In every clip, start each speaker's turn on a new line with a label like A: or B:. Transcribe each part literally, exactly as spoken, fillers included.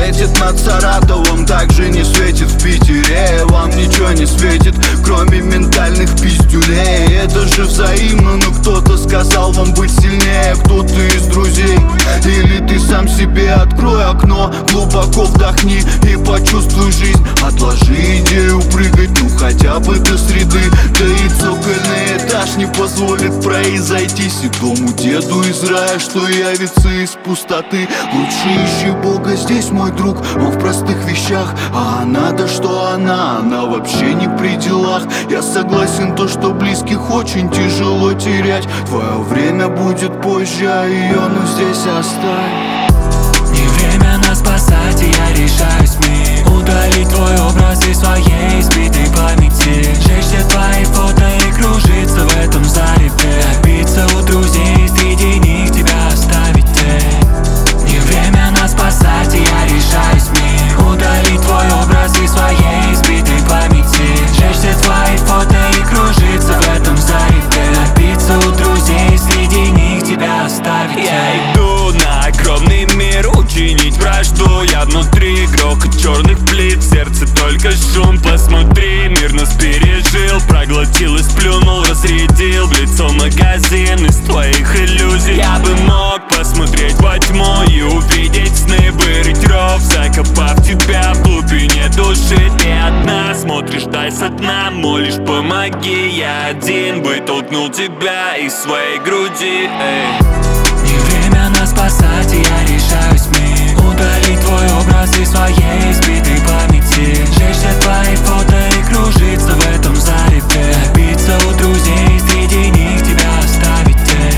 A: светит над Саратовом, также не светит в Питере. Вам ничего не светит, кроме ментальных пиздюлей. Это же взаимно, но кто-то сказал вам быть сильнее, кто-то из друзей. Или ты сам себе открой окно, глубоко вдохни и почувствуй жизнь. Отложи идею прыгать, ну хотя бы до среды. Да и цокольный этаж не позволит произойти седому деду из рая, что явится из пустоты. Лучше ищи Бога здесь, мой друг, он в простых вещах. А она-то что она, она вообще не при делах. Я согласен, то, что близких очень тяжело терять. Твое время будет позже, а ее ну здесь оставь.
B: Не время нас спасать, и я решаюсь вмиг удалить твой образ из своей избитой памяти. Сжечь все твои фото и кружиться в этом зареве. Напиться у друзей, среди них тебя оставить. Не время нас спасать, и я решаюсь вмиг удалить твой образ из своей избитой памяти. Сжечь все твои фото и кружиться в этом зареве. Напиться у друзей, среди них тебя оставить.
C: Я иду на огромный мир, учинить вражду. Я внутри, грохот черных плит, в сердце только шум. Посмотри, мир нас пережил, проглотил и сплюнул, разрядил в лицо магазин из твоих иллюзий. Я бы мог посмотреть во тьму и увидеть сны, вырыть ров, закопав тебя в глубине души. Ты одна, смотришь даль со дна, молишь помоги. Я один вытолкнул тебя из своей груди. Эй.
B: Не время нас спасать, и я решаюсь вмиг удалить твой образ из своей избитой памяти. Сжечь все твои фото и кружиться в этом зареве. Напиться у друзей, среди них тебя оставить.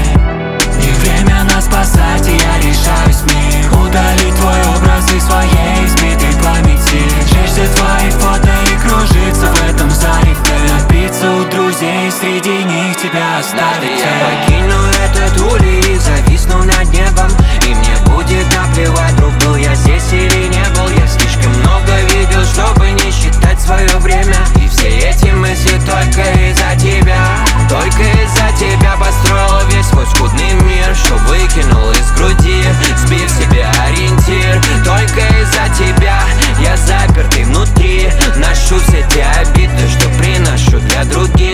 B: Не время нас спасать, и я решаюсь вмиг удалить твой образ из своей избитой памяти. Сжечь все твои фото и кружиться в этом зареве. Напиться у друзей, среди них тебя оставить.
D: Я покину этот улей и зависну над небом, и мне будет наплевать, друг был я здесь или не был. Я слишком много видел, чтобы не считать свое время. И все эти мысли только из-за тебя. Только из-за тебя построил весь свой скудный мир, что выкинул из груди, сбив себе ориентир. Только из-за тебя я запертый внутри, ношу все те обиды, что приношу для других.